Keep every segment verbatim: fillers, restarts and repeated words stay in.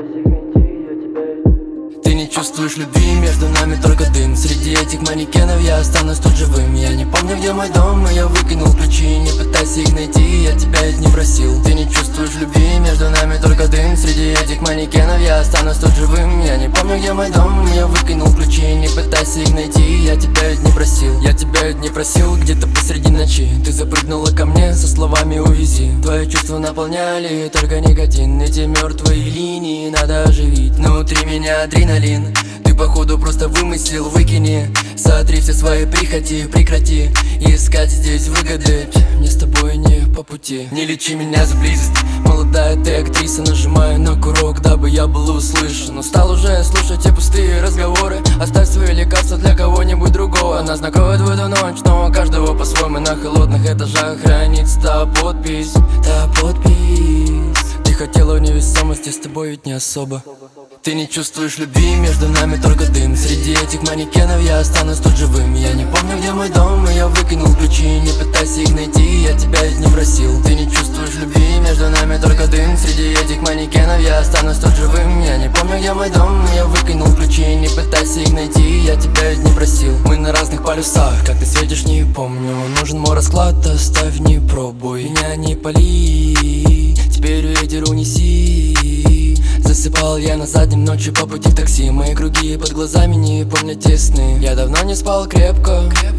Ты не чувствуешь любви, между нами только дым. Среди этих манекенов я останусь тут живым. Я не помню, где мой дом, и я выкинул ключи. Не пытайся их найти, я тебя ведь не просил. Ты не чувствуешь любви, между нами только дым. Среди этих манекенов я останусь тут живым. Я не помню, где мой дом, и я выкинул ключи. Не пытайся их найти, я тебя ведь не просил. Я тебя ведь не просил, где-то посреди ночи ты запрыгнула ко мне со словами «увези». Твои чувства наполняли только никотин. Эти мертвые линии надо оживить. Внутри меня адреналин, ты походу просто вымысел, выкини. Сотри все свои прихоти, прекрати искать здесь выгоды. Мне с тобой не по пути. Не лечи меня за близость, молодая ты актриса. Нажимаю на курок, дабы я был услышан. Устал уже слушать те пустые разговоры. Оставь свои лекарства для кого-нибудь другого. Нас накроет в эту ночь, но каждого по-своему. На холодных этажах хранится та подпись, та подпись. Ты хотела в невесомости, с тобой ведь не особо. Ты не чувствуешь любви, между нами только дым. Среди этих манекенов я останусь тут живым. Я не помню, где мой дом, и я выкинул ключи. Не пытайся их найти, я тебя ведь не просил. Ты не чувствуешь любви, между нами только дым. Среди этих манекенов я останусь тут живым. Я не помню, где мой дом, и я выкинул ключи. Не пытайся их найти, я тебя ведь не просил. Мы на разных полюсах, как ты светишь, не помню. Нужен мой расклад, оставь, не пробуй. Меня не пали, теперь ветер унеси. Засыпал я на заднем ночью по пути в такси. Мои круги под глазами не помнят те сны. Я давно не спал крепко,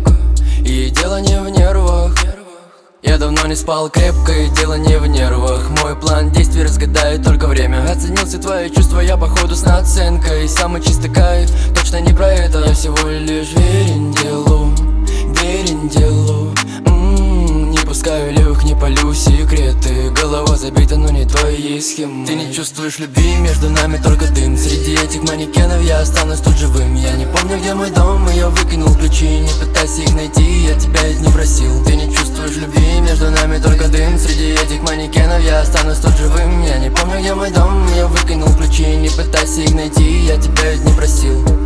и дело не в нервах. Я давно не спал крепко, и дело не в нервах. Мой план действий разгадает только время. Оценил все твои чувства, я походу с наценкой. Самый чистый кайф, точно не про это. Я всего лишь верен делу, верен делу. М-м-м, не пускаю левых, не палю секреты. Голова забита, но не твоей схемы. Ты не чувствуешь любви, между нами только дым. Среди этих манекенов я останусь тут живым. Я не помню, где мой дом, и я выкинул ключи. Не пытайся их найти, я тебя ведь не просил. Ты не чувствуешь любви, между нами только дым. Среди этих манекенов я останусь тут живым. Я не помню, где мой дом, и я выкинул ключи. Не пытайся их найти, я тебя ведь не просил.